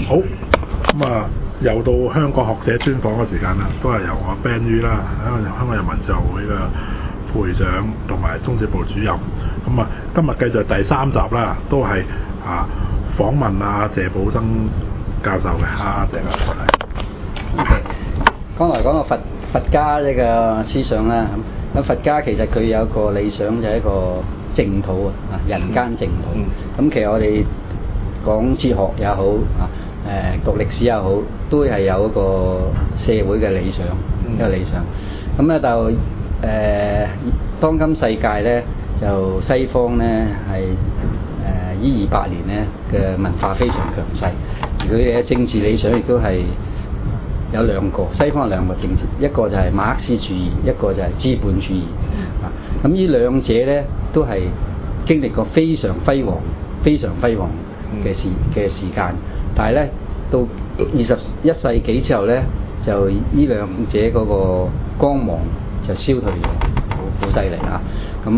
好，咁又到香港學者專訪嘅時間啦，都係由我 Ben Yu 啦，香港人民自由會嘅副會長同埋中社部主任。咁今日繼續第3集啦，都係訪問謝寶生教授嘅。謝教授嚟。 剛才講到佛家呢個思想啦，咁佛家其實佢有一個理想就係一個淨土啊，人間淨土。咁其實我哋講哲學也好讀歷史也好，都係有一個社會嘅理想，一個理想。咁咧就當今世界咧，就西方咧係呢200年咧嘅文化非常強勢，而佢嘅政治理想亦都係有2個，西方有2個政治，一個就係馬克思主義，一個就係資本主義。咁呢2者咧都係經歷過非常輝煌嘅時間，但係咧到21世紀之後咧，就呢2者嗰個光芒就消退咗，好犀利啊！咁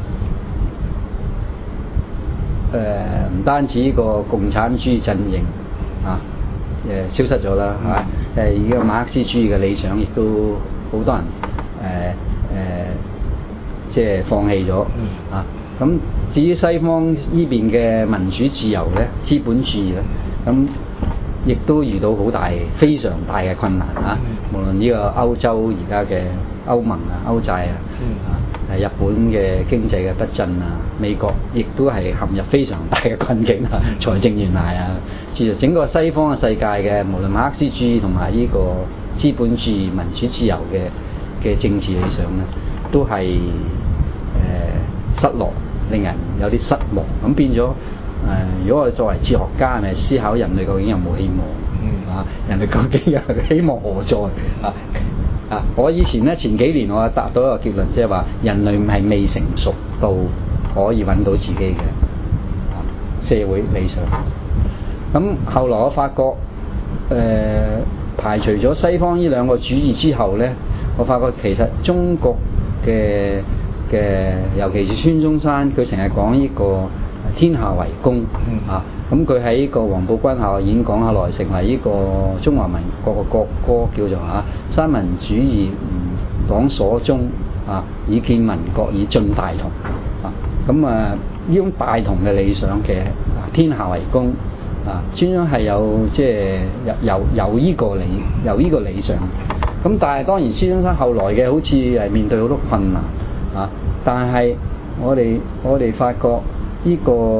唔單止呢個共產主義陣營消失咗啦，而家馬克思主義嘅理想亦都好多人即係放棄咗咁至於西方呢邊嘅民主自由咧，資本主義咧，咁亦都遇到非常大嘅困難無論呢個歐洲而家嘅歐盟歐債日本嘅經濟嘅不振美國亦都係陷入非常大嘅困境財政懸崖其實整個西方嘅世界嘅無論馬克思主義同埋呢個資本主義民主自由嘅政治理想咧，都係失落，令人有啲失望。咁變咗如果我哋作為哲學家，係咪思考人類究竟有冇希望人類究竟有希望何在我以前咧前幾年我達到一個結論，即係話人類係未成熟到可以揾到自己嘅社會理想。咁後來我發覺排除咗西方呢2個主義之後咧，我發覺其實中國嘅尤其是孫中山，佢成日講呢個天下為公咁佢喺呢個黃埔軍校演講下來，成為呢個中華民國嘅國歌，叫做三民主義吾黨所宗以建民國以進大同咁呢種大同嘅理想嘅天下為公專登係有即係有呢個理想。咁但係當然孫中山後來嘅好似係面對好多困難但係我哋發覺呢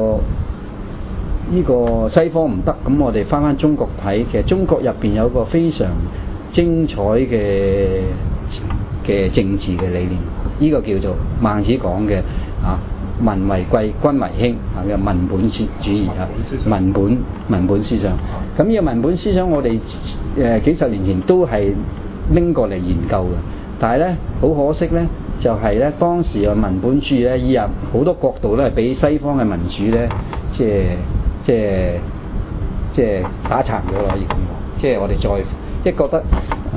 個西方唔得，咁我哋翻中國睇，其實中國入邊有個非常精彩嘅政治嘅理念，呢個叫做孟子講嘅民為貴，君為輕嘅民本主義民本思想。咁呢個民本思想我哋幾十年前都係拎過嚟研究嘅，但係咧好可惜咧，就係咧當時嘅民本主義咧，以入好多角度咧，係俾西方嘅民主咧，即係打殘咗咯，可以咁講。即係我哋即係覺得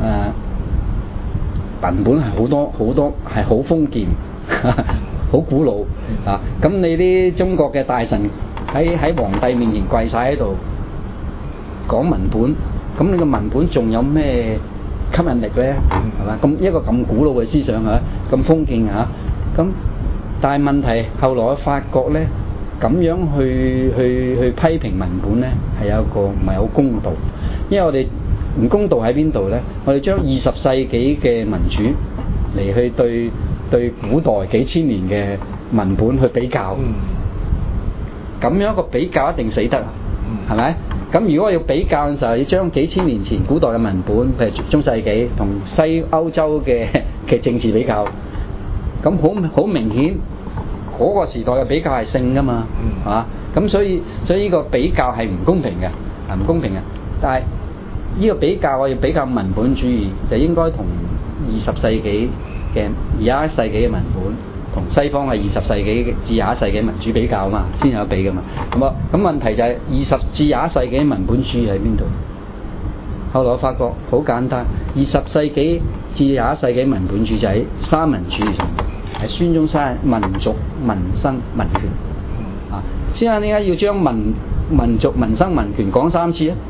民本係好多係好封建，好古老咁你啲中國嘅大臣喺皇帝面前跪晒喺度講民本，咁你個民本仲有咩吸引力咧？係嘛？咁一個咁古老嘅思想咁封建咁但係問題後來我發覺咧，咁樣去批評民本咧，係有一個唔係好公道。因為我哋唔公道喺邊度咧？我哋將20世紀嘅民主嚟去對古代幾千年嘅民本去比較，咁樣一個比較一定死得係咪？咁如果我要比較嘅時候，要將幾千年前古代嘅文本，譬如中世紀同西歐洲嘅政治比較，咁好明顯嗰個時代嘅比較係勝㗎嘛，係嘛？咁所以呢個比較係唔公平嘅，係唔公平嘅。但係呢個比較我要比較民本主義，就應該同20世紀嘅21世紀嘅文本同西方嘅20世紀至21世紀民主比較嘛，先有得比噶嘛。咁問題就係20至21世紀民本主義喺邊度？後來我發覺好簡單，20世紀至21世紀民本主義就喺三民主義上面，係孫中山民族、民生、民權先生點解要將民族、民生、民權講3次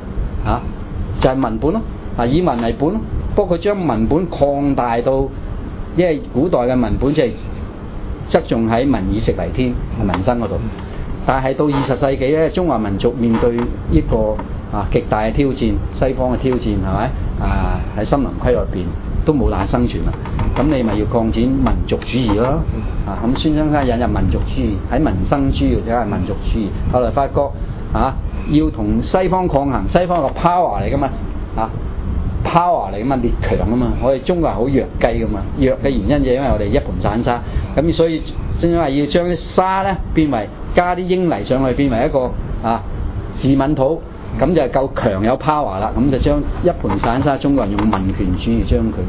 就係文本咯，以文為本咯。不過佢將文本擴大到，因為古代嘅文本即係側重喺民以食為天民生嗰度，但係到20世紀咧，中華民族面對一個極大嘅挑戰，西方嘅挑戰係咪？喺森林規劃入邊都冇難生存啦，咁你咪要擴展民族主義咯。咁孫中山引入民族主義，喺民生主義或者係民族主義，後來發覺要同西方抗衡，西方係個 power 嚟噶嘛，power 嚟噶嘛，列強啊嘛，我哋中國人好弱雞噶嘛，弱嘅原因就係因為我哋一盤散沙，咁所以正因為要將啲沙咧變為加啲英泥上去，變為一個士敏土，咁就夠強有 power 啦，咁就將一盤散沙中國人用民權主義將佢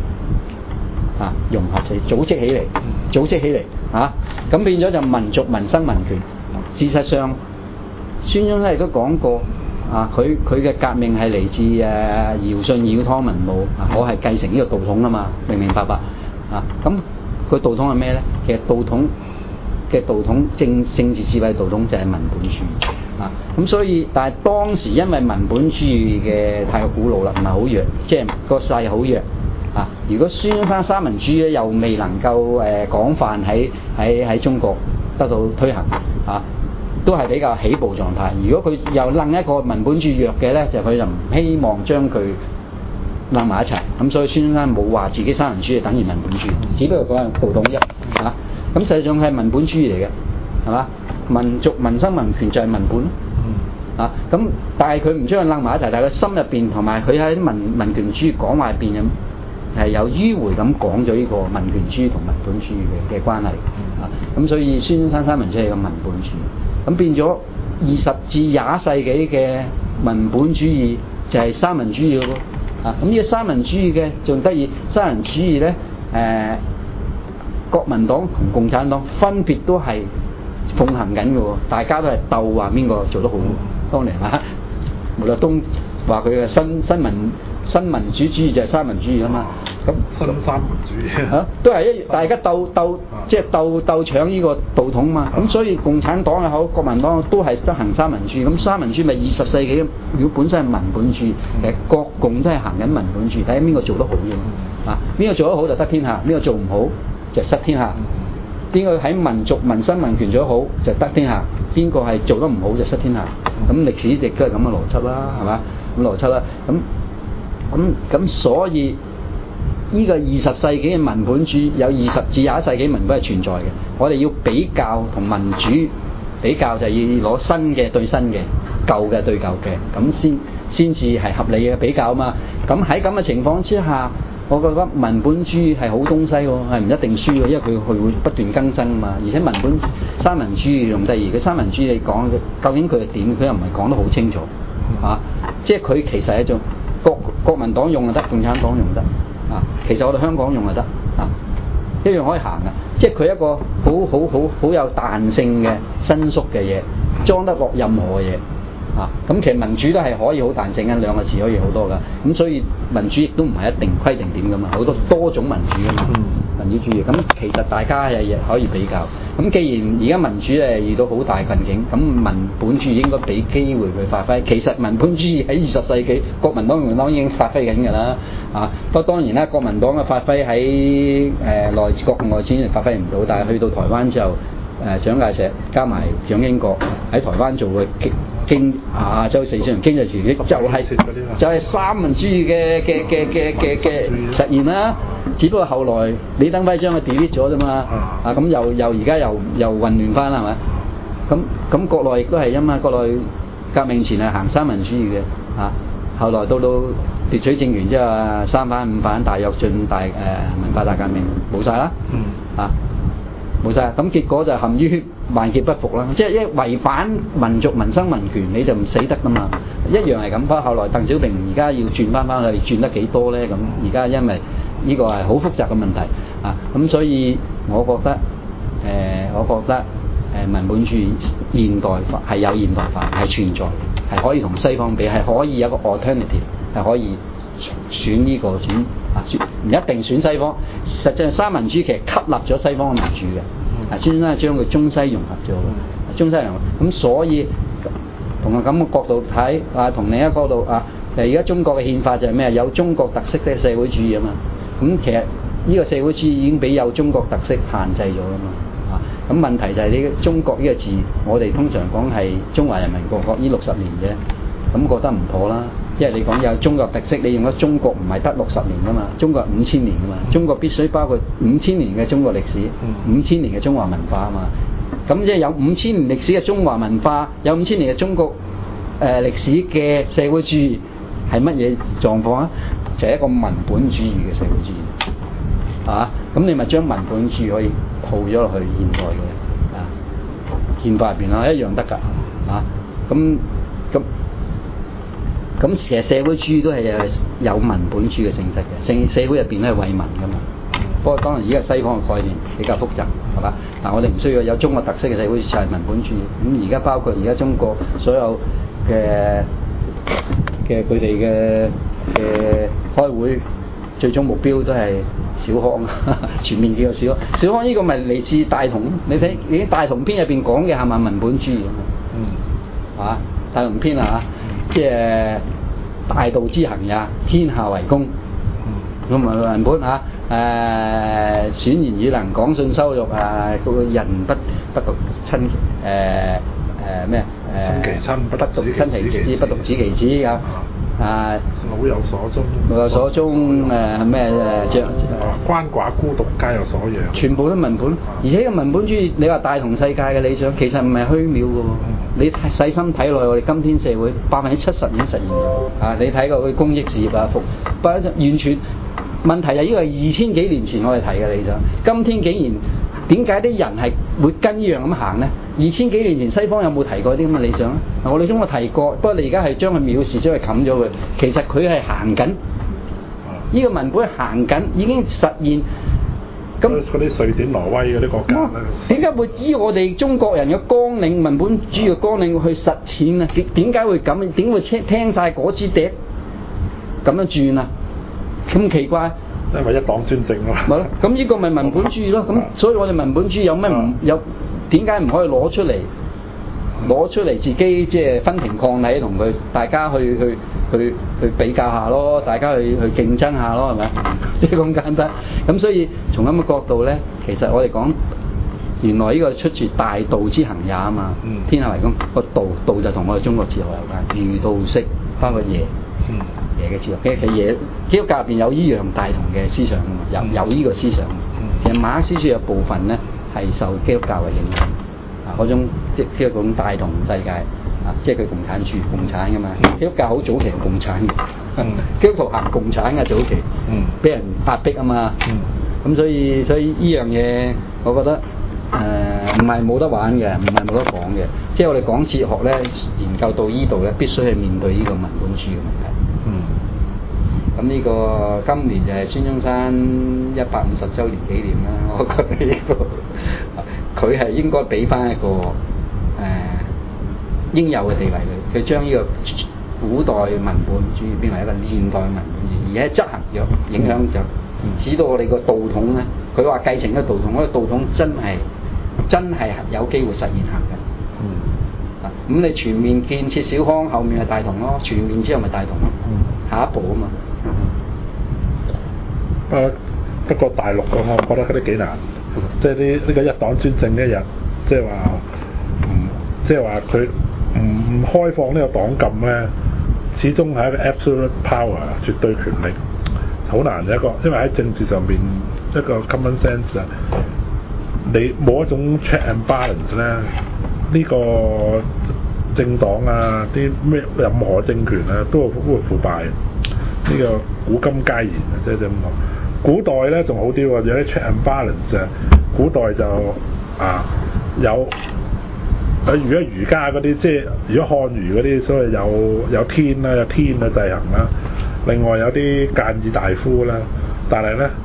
融合組織起嚟咁變咗就民族民生民權。事實上孫中山亦都講過佢嘅革命係嚟自堯舜堯湯文武我係繼承呢個道統啊嘛，明白咁佢道統係咩咧？其實道統政治智慧道統就係文本主義咁所以但係當時因為文本主義嘅太過古老啦，唔係好弱，即係個勢好弱如果孫中山三民主義又未能夠廣泛喺中國得到推行都係比較起步狀態。如果佢又楞一個文本主義弱嘅咧，佢就唔希望將佢楞埋一齊。咁所以孫中山冇話自己三民主義等於文本主義，只不過講係道統一咁實際上係文本主義嚟嘅，係嘛？民族民生民權就係文本咁但係佢唔將佢楞埋一齊，但係佢心入邊同埋佢喺民權主義講話入邊係有迂迴咁講咗呢個民權主義同文本主義嘅關係咁所以孫中山三民主義係個文本主義，咁變咗20至20世紀嘅文本主義就係三民主義咯咁呢個三民主義嘅仲得意，三民主義咧國民黨同共產黨分別都係奉行緊嘅喎，大家都係鬥話邊個做得好。當年毛澤東話佢嘅新民主主義就係三民主義啊嘛，咁新三民主義都係大家鬥即係鬥搶呢個道統嘛，咁所以共產黨又好，國民黨都係得行三民主義，咁三民主義咪20世紀如果本身係文本主義，其實國共都係行緊文本主義，睇下邊個做得好啫邊個做得好就得天下，邊個做唔好就失天下，邊個喺民族民生民權做得好就得天下，邊個係做得唔好就失天下，咁歷史亦都係咁嘅邏輯啦，係嘛？咁邏輯啦，咁所以呢個20世紀嘅文本主義有20至21世紀文本係存在嘅，我哋要比較同民主比較就要攞新嘅對新嘅，舊嘅對舊嘅，咁先至係合理嘅比較嘛。咁喺咁嘅情況之下，我覺得文本主義係好東西喎，係唔一定輸嘅，因為佢會不斷更新嘛。而且文本三民主義仲得意，佢三民主義你講究竟佢係點，佢又唔係講得好清楚即係佢其實係一種國民黨用就得，共產黨用得其實我哋香港用就得一樣可以行嘅，即係佢一個好有彈性嘅伸縮嘅嘢，裝得落任何嘢咁其實民主都係可以好彈性嘅，兩個字可以好多噶，咁所以民主亦都唔係一定規定點噶嘛，好多種民主噶嘛，民主主義咁其實大家係可以比較。咁既然而家民主遇到好大困境，咁文本主義應該俾機會佢發揮。其實文本主義喺20世紀國民黨、共產黨已經發揮緊㗎啦不過當然啦，國民黨嘅發揮喺內國外戰發揮唔到，但係去到台灣之後蔣介石加埋蔣經國喺台灣做嘅經亞洲4小龍經濟團結就係三民主義嘅實現啦。只不過後來李登輝將佢 delete 咗啫嘛咁又而家又混亂翻啦，係咪？咁國內亦都係因為國內革命前係行三民主義嘅後來到奪取政權之後三反五反大躍進文化大革命冇晒啦冇晒，咁結果就陷於萬劫不復啦。即係一違反民族民生民權，你就唔死得噶嘛。一樣係咁。不過後來鄧小平而家要轉翻去，轉得幾多咧？咁而家因為呢個係好複雜嘅問題咁所以我覺得文本主義現代化係有現代化係存在，係可以同西方比，係可以有一個 alternative， 係可以選呢個唔一定選西方。實際上三民主義其實吸納咗西方嘅民主嘅，專登將佢中西融合咗，中西融合咁所以同個咁嘅角度睇啊，同另一個角度啊，而家中國嘅憲法就係咩？有中國特色嘅社會主義啊嘛。咁其實呢個社會主義已經俾有中國特色限制咗啦嘛。咁問題就係呢中國呢個字，我哋通常講係中華人民共和國呢60年啫，咁覺得唔妥啦。因為你講有中國特色，你用咗中國唔係得60年噶嘛，中國5000年噶嘛，中國必須包括5000年嘅中國歷史，5000年嘅中華文化啊嘛。咁即係有5000年歷史嘅中華文化，有5000年嘅中國歷史嘅社會主義係乜嘢狀況啊？就係一個文本主義嘅社會主義，啊，咁你咪將文本主義可以套咗落去現代嘅憲法入邊啦，一樣得㗎，啊，咁其實社會主義都係有文本主義嘅性質嘅，社會入邊咧係為民㗎嘛。不過當然而家西方嘅概念比較複雜，係嘛？但我哋唔需要有中國特色嘅社會就係文本主義。咁而家包括而家中國所有嘅佢哋嘅開會，最終目標都係小康，全面叫做小康。小康呢個咪嚟自大同，你睇已經大同篇入邊講嘅係咪文本主義啊？大同篇啊，即係大道之行也，天下為公。咁文本嚇，選賢與能，講信羞辱個人不獨親咩親其親，不獨親其子，不獨子其子啊！ 老有所終， 老有所終咩鰥寡孤獨皆有所養， 全部都文本，而且個文本主義，你話大同世界嘅理想，其實唔係虛渺嘅喎。你細心睇落，我哋今天社會70%已經實現咗啊！你睇過佢公益事業啊，完全問題就呢個係2000幾年前我哋提嘅理想，今天竟然點解啲人係會跟呢樣咁行呢？2000幾年前西方有冇提過啲咁嘅理想咧？我哋中國提過，不過你而家係將佢藐視，將佢冚咗佢。其實佢係行緊，呢個文本行緊，已經實現。咁嗰啲瑞典、挪威嗰啲國家咧， 點解會依我哋中國人嘅綱領、文本主義嘅綱領去實踐啊？點解會咁？點會聽晒嗰支笛咁樣轉啊？咁奇怪？ 因為一黨專政咯。 咪咯，咁呢個咪文本主義咯。咁所以我哋文本主義有咩唔有？點解唔可以攞出嚟自己即係分庭抗禮，同佢大家去比較下咯，大家去競爭下咯，係咪？即係咁簡單。咁所以從咁嘅角度咧，其實我哋講原來呢個出自大道之行也啊嘛。天下為公個道就同我哋中國哲學有關，儒道釋包括耶嘅哲學。其實耶基督教入邊有依樣大同嘅思想㗎嘛，有呢個思想。其實馬克思主義有部分咧係受基督教嘅影響。嗰種即係嗰種大同世界啊，即係佢共產㗎嘛。基督教好早期係共產嘅，基督徒行共產嘅早期，俾人壓迫啊嘛。咁所以呢樣嘢，我覺得唔係冇得玩嘅，唔係冇得講嘅。即係我哋講哲學咧，研究到呢度咧，必須係面對呢個文本主義嘅問題。咁呢個今年就係孫中山150週年紀念啦，我覺得呢個佢係應該俾翻一個應有嘅地位佢將呢個古代文本主義變為一個現代文本主義，而喺執行咗影響就使到我哋個道統咧，佢話繼承嘅道統，嗰個道統真係有機會實現行嘅。咁你全面建設小康，後面係大同咯，全面之後咪大同咯，下一步啊嘛。 不過大陸我覺得嗰啲幾難，即係呢個一黨專政呢一日，即係話佢唔開放呢個黨禁咧，始終係一個 absolute power 絕對權力，好難一個，因為喺政治上邊一個 common sense 啊，你冇一種 check and balance 咧，呢個政黨啊，啲咩任何政權啊都會腐敗。呢個古今皆然啊，即係咁講。古代咧仲好啲喎，有啲 check and balance 啊。古代就有，如果儒家嗰啲，即係如果漢儒嗰啲，所謂有天啦，有天嘅制衡啦。另外有啲諫議大夫啦，但係咧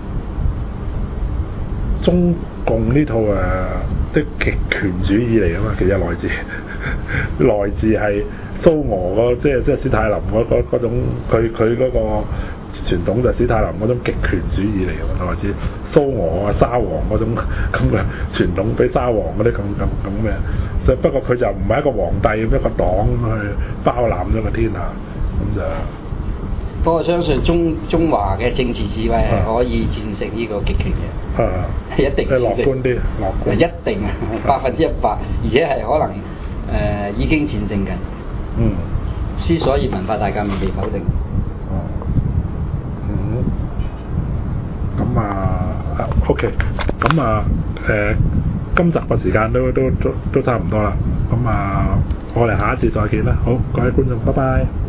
中共呢套啲極權主義嚟㗎嘛，其實來自係蘇俄即係史太林嗰種佢嗰個傳統就係史太林嗰種極權主義嚟嘅，同埋似蘇俄啊沙皇嗰種咁嘅傳統，比沙皇嗰啲咁咩？就不過佢就唔係一個皇帝咁一個黨咁去包攬咗個天下，咁就。 不過我相信中華嘅政治智慧係可以戰勝呢個極權嘅，一定戰勝。樂觀啲，樂觀。一定100%，而且係可能已經戰勝緊。之所以文化大革命被否定。 咁OK，咁今集嘅時間都差唔多啦。咁我哋下一次再見啦。好，各位觀眾，拜拜。